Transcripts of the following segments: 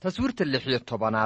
taswiirta 16aad.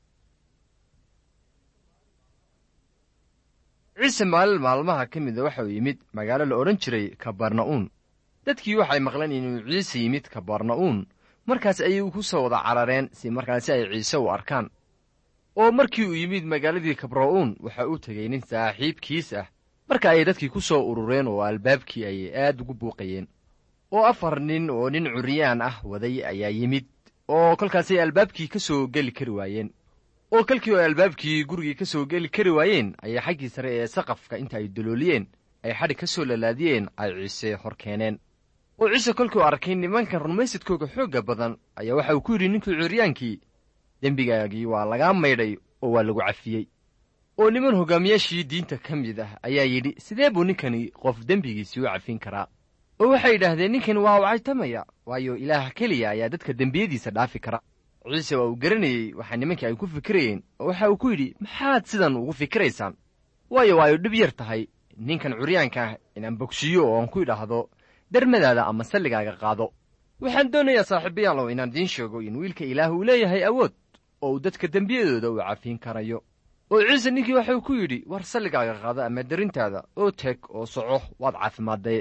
ciise maalmaha ka mida waxa uu yimid magaalo la odhan jiray kabarna'uun. dadkii waxay maqleen inuu ciise yimid kabarna'uun, markaas ayay ku soo wada carareen si markaasi ay ciise u arkaan. oo markii uu yimid magaaladii kabarna'uun waxa uu tegey nin saaxiibkiis ah. marka ay dadkii ku soo urureen oo albaabkii ayay aad ugu buuqayeen. oo 4 nin oo nin curyaan ah waday ayaa yimid oo kolkaasay albaabkii ka soo geli kari waayeen. oo kolkii oo albaabkii gurigii ka soo geli kari waayeen ayay xaggii sare ee saqafka inta ay dalooliyeen ay xadhig ka soo lalaadiyeen ay ciise hor keeneen. oo ciise kolkuu arkay nimankan rumaysadkooga xoogga badan ayaa waxa uu ku yidhi ninkii curyaankii, dembigaagii waa lagaa maydhay oo waa lagu cafiyey. oo niman hoggaamiyaashii diinta ka mid ah ayaa yidhi, sidee buu ninkani qof dembigiisii u cafin karaa? oo waxay yidhaahdeen, ninkani waa wacaytamaya, waayo ilaah keliya ayaa dadka dembiyadiisa dhaafi kara. ciise waa uu garanayey waxa nimankii ay ku fikirayeen, oo waxa uu ku yidhi, maxaad sidan ugu fikiraysaan? waayo waa ay dhib yar tahay ninkan curyaanka ah inaan bogsiiyo oo aan ku idhaahdo dermadaada ama salligaaga qaado. waxaan doonayaa saaxiibayaalow inaan idiin sheego in wiilka ilaah uu leeyahay awood oo uu dadka dembiyadooda u cafin karayo. oo ciise ninkii waxuu ku yidhi, war salligaaga qaado ama derintaada oo teg oo soco, waad caafimaadday.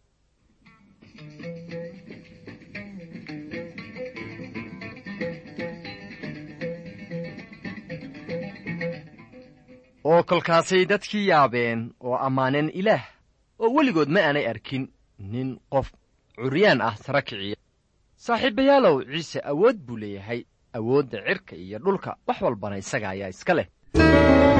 oo kolkaasay dadkii yaabeen oo ammaaneen ilaah, oo weligood ma aanay arkin nin qof curyaan ah sara kiciya. saaxiibayaalow, ciise awood buu leeyahay, awoodda cirka iyo dhulka wax walbana isaga ayaa iska leh.